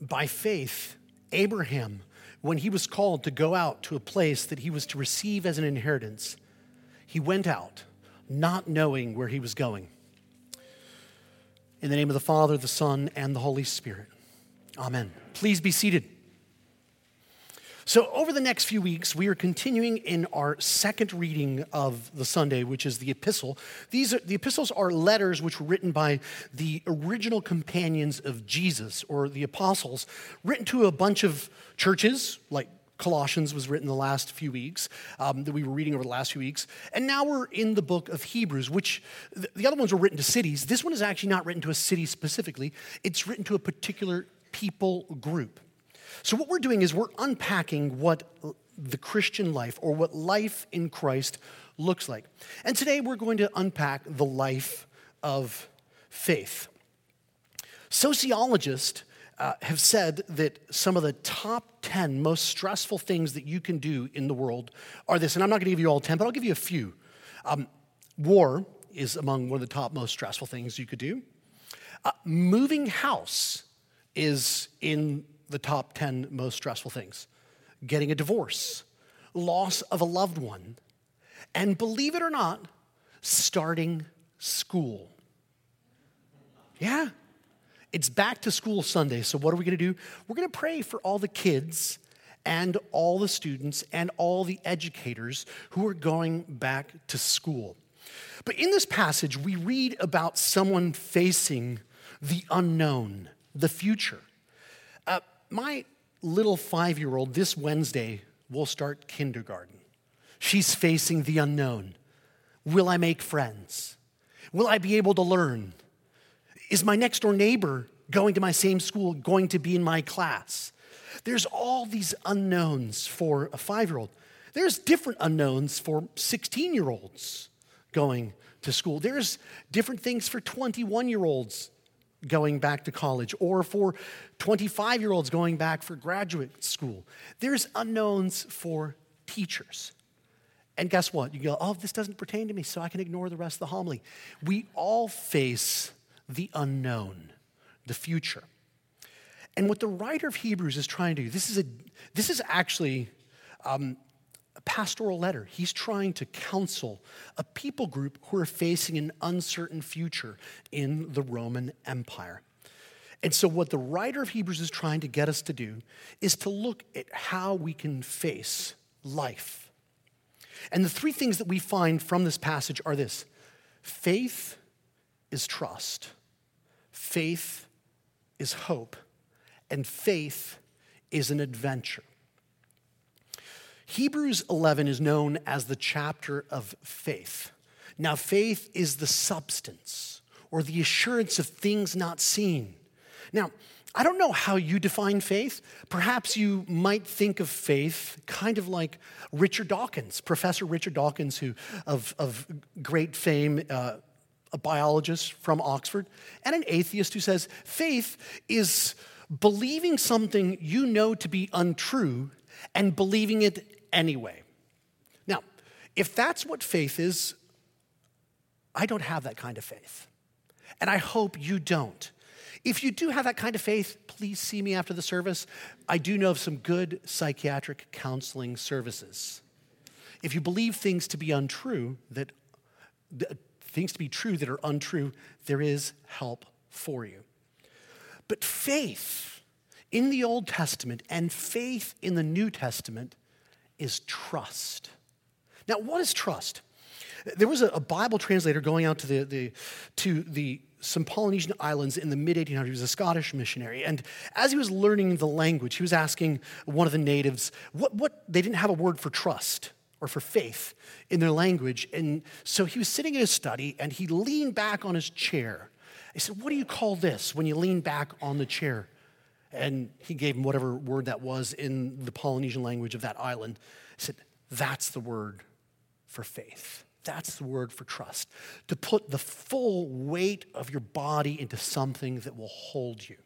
By faith, Abraham, when he was called to go out to a place that he was to receive as an inheritance, he went out, not knowing where he was going. In the name of the Father, the Son, and the Holy Spirit. Amen. Please be seated. So over the next few weeks, we are continuing in our second reading of the Sunday, which is the epistle. The epistles are letters which were written by the original companions of Jesus, or the apostles, written to a bunch of churches, like Colossians was written the last few weeks, that we were reading over the last few weeks. And now we're in the book of Hebrews, which the other ones were written to cities. This one is actually not written to a city specifically. It's written to a particular people group. So what we're doing is we're unpacking what the Christian life or what life in Christ looks like. And today we're going to unpack the life of faith. Sociologists have said that some of the top 10 most stressful things that you can do in the world are this, and I'm not going to give you all 10, but I'll give you a few. War is among one of the top most stressful things you could do. Moving house is in the top 10 most stressful things. Getting a divorce, loss of a loved one, and believe it or not, starting school. Yeah, it's back to school Sunday, so what are we going to do? We're going to pray for all the kids and all the students and all the educators who are going back to school. But in this passage, we read about someone facing the unknown, the future. My little 5-year-old this Wednesday will start kindergarten. She's facing the unknown. Will I make friends? Will I be able to learn? Is my next door neighbor going to my same school going to be in my class? There's all these unknowns for a 5-year-old. There's different unknowns for 16-year-olds going to school. There's different things for 21-year-olds going back to college, or for 25-year-olds going back for graduate school. There's unknowns for teachers. And guess what? You go, oh, this doesn't pertain to me, so I can ignore the rest of the homily. We all face the unknown, the future. And what the writer of Hebrews is trying to do, this is actually a pastoral letter. He's trying to counsel a people group who are facing an uncertain future in the Roman Empire. And so what the writer of Hebrews is trying to get us to do is to look at how we can face life. And the three things that we find from this passage are this: faith is trust, faith is hope, and faith is an adventure. Hebrews 11 is known as the chapter of faith. Now, faith is the substance or the assurance of things not seen. Now, I don't know how you define faith. Perhaps you might think of faith kind of like Richard Dawkins, Professor Richard Dawkins, who of great fame, a biologist from Oxford, and an atheist who says faith is believing something you know to be untrue and believing it anyway. Now, if that's what faith is, I don't have that kind of faith. And I hope you don't. If you do have that kind of faith, please see me after the service. I do know of some good psychiatric counseling services. If you believe things to be untrue, things to be true that are untrue, there is help for you. But faith in the Old Testament and faith in the New Testament is trust. Now, what is trust? There was a Bible translator going out to some Polynesian islands in the mid-1800s. He was a Scottish missionary. And as he was learning the language, he was asking one of the natives, what they didn't have a word for trust or for faith in their language. And so he was sitting in his study, and he leaned back on his chair. He said, "What do you call this when you lean back on the chair?" And he gave him whatever word that was in the Polynesian language of that island. He said, "That's the word for faith. That's the word for trust. To put the full weight of your body into something that will hold you."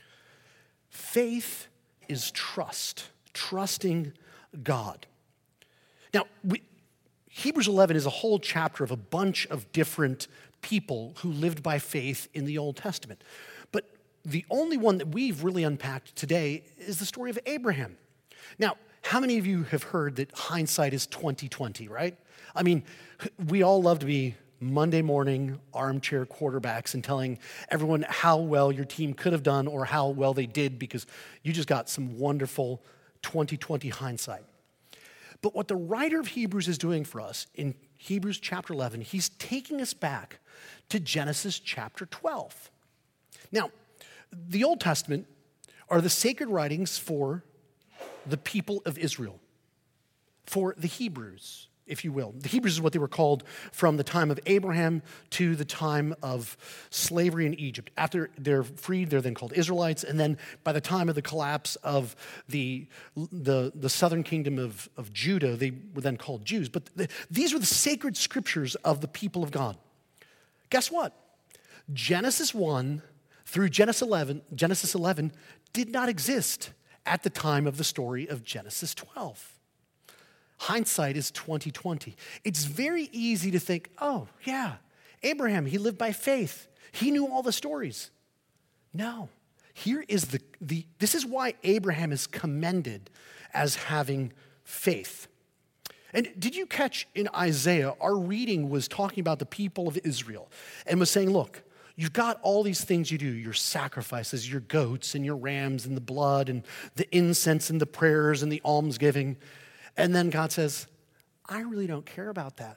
Faith is trust, trusting God. Now, Hebrews 11 is a whole chapter of a bunch of different people who lived by faith in the Old Testament. But the only one that we've really unpacked today is the story of Abraham. Now, how many of you have heard that hindsight is 20/20, right? I mean, we all love to be Monday morning armchair quarterbacks and telling everyone how well your team could have done or how well they did because you just got some wonderful 20/20 hindsight. But what the writer of Hebrews is doing for us in Hebrews chapter 11, he's taking us back to Genesis chapter 12. Now, the Old Testament are the sacred writings for the people of Israel, for the Hebrews, if you will. The Hebrews is what they were called from the time of Abraham to the time of slavery in Egypt. After they're freed, they're then called Israelites, and then by the time of the collapse of the southern kingdom of Judah, they were then called Jews. But these were the sacred scriptures of the people of God. Guess what? Genesis 1 through Genesis 11 did not exist at the time of the story of Genesis 12. Hindsight is 20/20. It's very easy to think, oh, yeah, Abraham, he lived by faith. He knew all the stories. No. Here is this is why Abraham is commended as having faith. And did you catch in Isaiah, our reading was talking about the people of Israel and was saying, look, you've got all these things you do, your sacrifices, your goats and your rams and the blood and the incense and the prayers and the almsgiving. And then God says, I really don't care about that.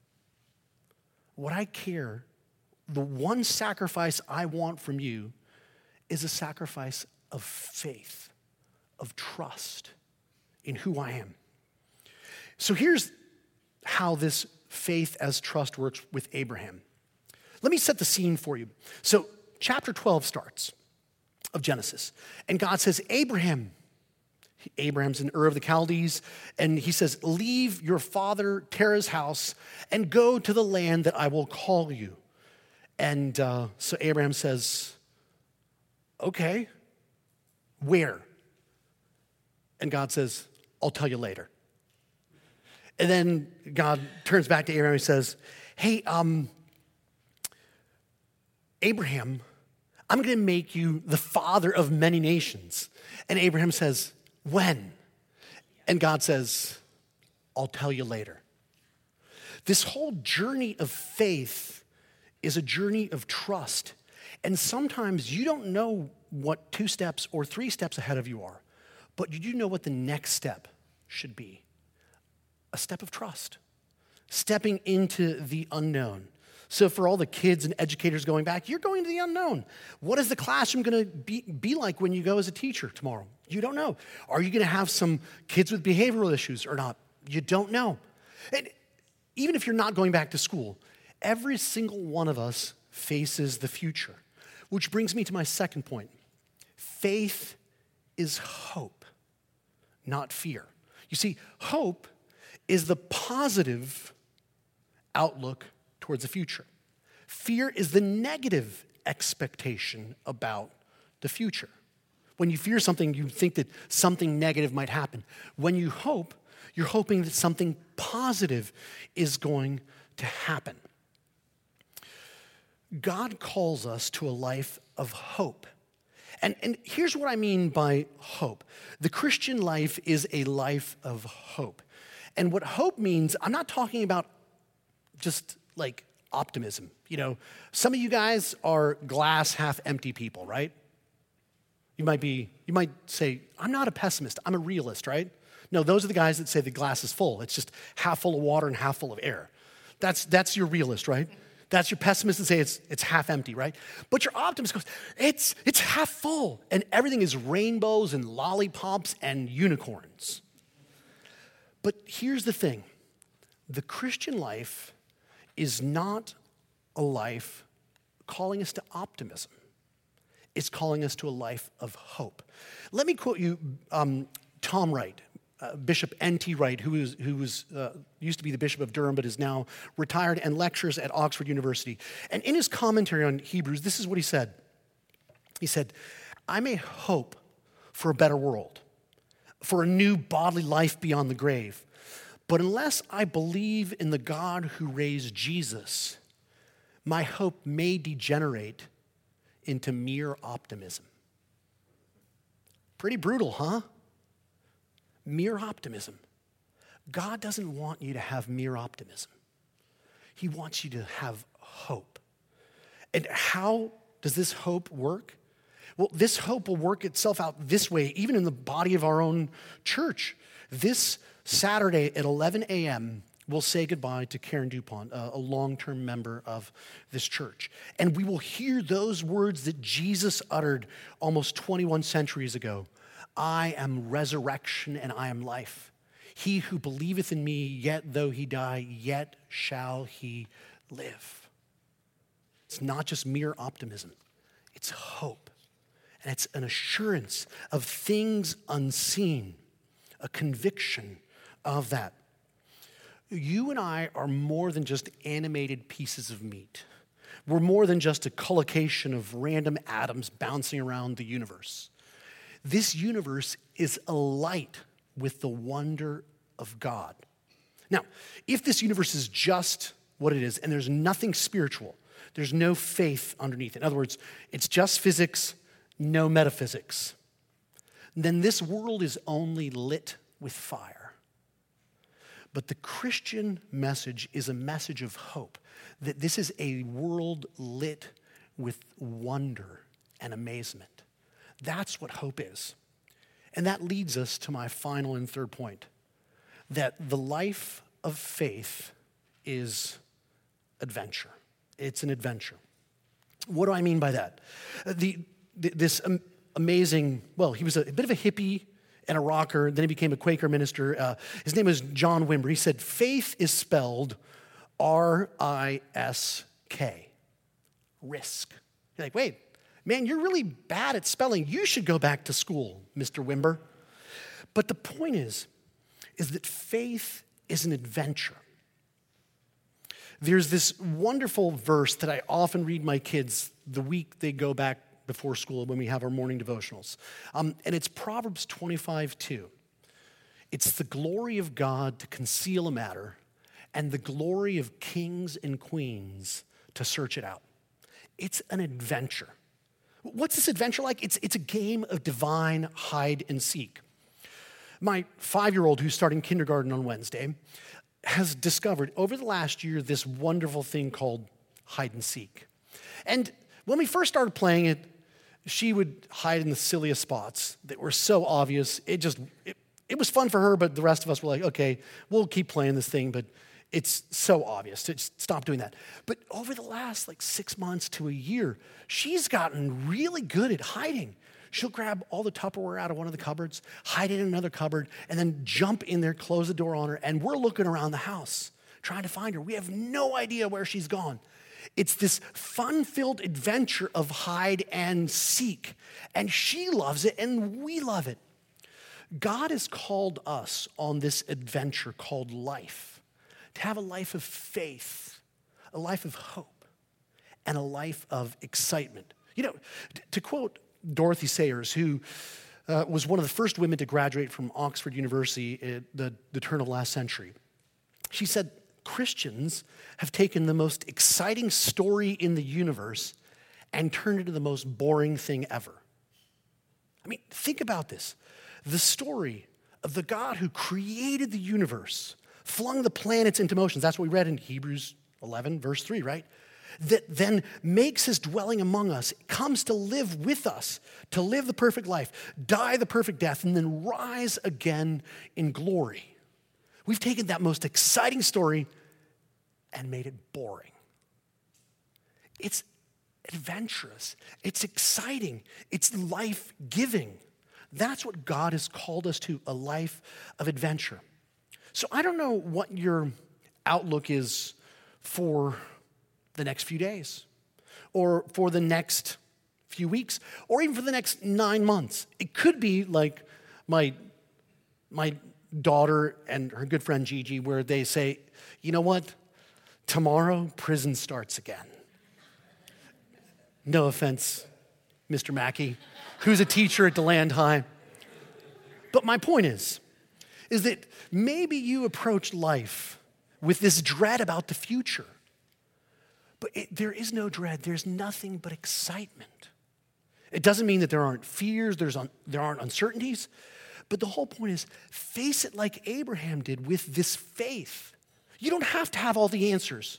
What I care, the one sacrifice I want from you is a sacrifice of faith, of trust in who I am. So here's how this faith as trust works with Abraham. Let me set the scene for you. So chapter 12 starts of Genesis, and God says, Abraham's in Ur of the Chaldees, and he says, leave your father Terah's house and go to the land that I will call you. And so Abraham says, okay, where? And God says, I'll tell you later. And then God turns back to Abraham and says, hey, Abraham, I'm going to make you the father of many nations. And Abraham says, when? And God says, I'll tell you later. This whole journey of faith is a journey of trust. And sometimes you don't know what 2 steps or 3 steps ahead of you are, but you do know what the next step should be. A step of trust, stepping into the unknown. So for all the kids and educators going back, you're going to the unknown. What is the classroom going to be like when you go as a teacher tomorrow? You don't know. Are you going to have some kids with behavioral issues or not? You don't know. And even if you're not going back to school, every single one of us faces the future, which brings me to my second point. Faith is hope, not fear. You see, hope is the positive outlook towards the future. Fear is the negative expectation about the future. When you fear something, you think that something negative might happen. When you hope, you're hoping that something positive is going to happen. God calls us to a life of hope. And here's what I mean by hope. The Christian life is a life of hope. And what hope means, I'm not talking about just like optimism. You know, some of you guys are glass half empty people, right? You might say, I'm not a pessimist, I'm a realist, right? No, those are the guys that say the glass is full. It's just half full of water and half full of air. That's your realist, right? That's your pessimist and say it's half empty, right? But your optimist goes, it's half full, and everything is rainbows and lollipops and unicorns. But here's the thing. The Christian life is not a life calling us to optimism. It's calling us to a life of hope. Let me quote you Tom Wright, Bishop N.T. Wright, who used to be the Bishop of Durham, but is now retired and lectures at Oxford University. And in his commentary on Hebrews, this is what he said. He said, I may hope for a better world, for a new bodily life beyond the grave. But unless I believe in the God who raised Jesus, my hope may degenerate into mere optimism. Pretty brutal, huh? Mere optimism. God doesn't want you to have mere optimism. He wants you to have hope. And how does this hope work? Well, this hope will work itself out this way, even in the body of our own church. This Saturday at 11 a.m., we'll say goodbye to Karen DuPont, a long-term member of this church. And we will hear those words that Jesus uttered almost 21 centuries ago. I am resurrection and I am life. He who believeth in me, yet though he die, yet shall he live. It's not just mere optimism. It's hope. And it's an assurance of things unseen, a conviction of that. You and I are more than just animated pieces of meat. We're more than just a collocation of random atoms bouncing around the universe. This universe is alight with the wonder of God. Now, if this universe is just what it is, and there's nothing spiritual, there's no faith underneath. In other words, it's just physics, no metaphysics, then this world is only lit with fire. But the Christian message is a message of hope, that this is a world lit with wonder and amazement. That's what hope is. And that leads us to my final and third point, that the life of faith is adventure. It's an adventure. What do I mean by that? This amazing, well, he was a bit of a hippie and a rocker, then he became a Quaker minister. His name is John Wimber. He said, faith is spelled R-I-S-K, risk. You're like, wait, man, you're really bad at spelling. You should go back to school, Mr. Wimber. But the point is that faith is an adventure. There's this wonderful verse that I often read my kids the week they go back before school when we have our morning devotionals. And it's Proverbs 25:2. It's the glory of God to conceal a matter and the glory of kings and queens to search it out. It's an adventure. What's this adventure like? It's a game of divine hide and seek. My 5-year-old, who's starting kindergarten on Wednesday, has discovered over the last year this wonderful thing called hide and seek. And when we first started playing it, she would hide in the silliest spots that were so obvious. It was fun for her, but the rest of us were like, okay, we'll keep playing this thing, but it's so obvious. Just stop doing that. But over the last 6 months to a year, she's gotten really good at hiding. She'll grab all the Tupperware out of one of the cupboards, hide it in another cupboard, and then jump in there, close the door on her, and we're looking around the house trying to find her. We have no idea where she's gone. It's this fun-filled adventure of hide and seek, and she loves it, and we love it. God has called us on this adventure called life, to have a life of faith, a life of hope, and a life of excitement. You know, to quote Dorothy Sayers, who was one of the first women to graduate from Oxford University at the turn of last century, she said, Christians have taken the most exciting story in the universe and turned it into the most boring thing ever. I mean, think about this. The story of the God who created the universe, flung the planets into motion. That's what we read in Hebrews 11, verse 3, right? That then makes his dwelling among us, comes to live with us, to live the perfect life, die the perfect death, and then rise again in glory. We've taken that most exciting story and made it boring. It's adventurous. It's exciting. It's life-giving. That's what God has called us to, a life of adventure. So I don't know what your outlook is for the next few days, or for the next few weeks, or even for the next 9 months. It could be like my daughter and her good friend Gigi, where they say, you know what? Tomorrow, prison starts again. No offense, Mr. Mackey, who's a teacher at DeLand High. But my point is that maybe you approach life with this dread about the future. But there is no dread. There's nothing but excitement. It doesn't mean that there aren't fears, there aren't uncertainties, but the whole point is face it like Abraham did with this faith. You don't have to have all the answers.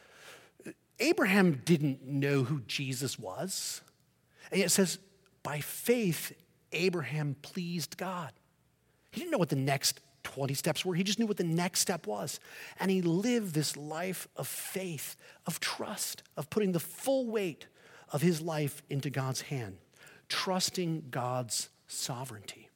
Abraham didn't know who Jesus was. And it says, by faith, Abraham pleased God. He didn't know what the next 20 steps were. He just knew what the next step was. And he lived this life of faith, of trust, of putting the full weight of his life into God's hand, trusting God's sovereignty.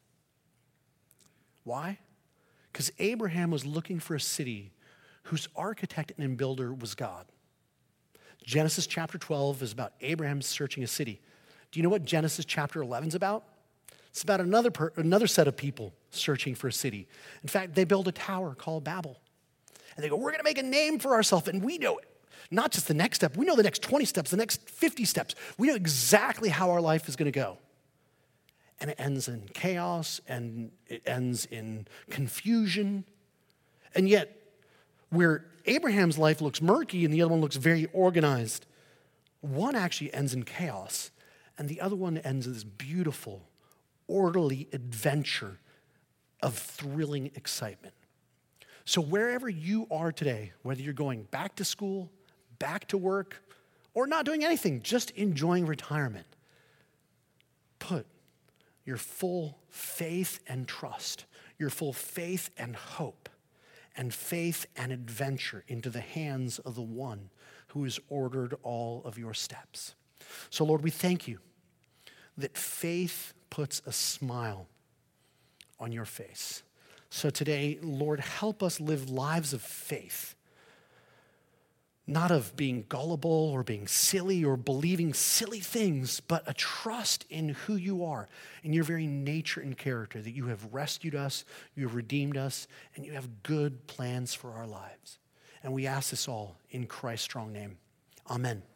Why? Because Abraham was looking for a city whose architect and builder was God. Genesis chapter 12 is about Abraham searching a city. Do you know what Genesis chapter 11 is about? It's about another set of people searching for a city. In fact, they build a tower called Babel. And they go, we're going to make a name for ourselves, and we know it. Not just the next step. We know the next 20 steps, the next 50 steps. We know exactly how our life is going to go. And it ends in chaos, and it ends in confusion. And yet, where Abraham's life looks murky and the other one looks very organized, one actually ends in chaos, and the other one ends in this beautiful, orderly adventure of thrilling excitement. So wherever you are today, whether you're going back to school, back to work, or not doing anything, just enjoying retirement, put your full faith and trust, your full faith and hope, and faith and adventure into the hands of the one who has ordered all of your steps. So Lord, we thank you that faith puts a smile on your face. So today, Lord, help us live lives of faith, not of being gullible or being silly or believing silly things, but a trust in who you are, in your very nature and character, that you have rescued us, you have redeemed us, and you have good plans for our lives. And we ask this all in Christ's strong name. Amen.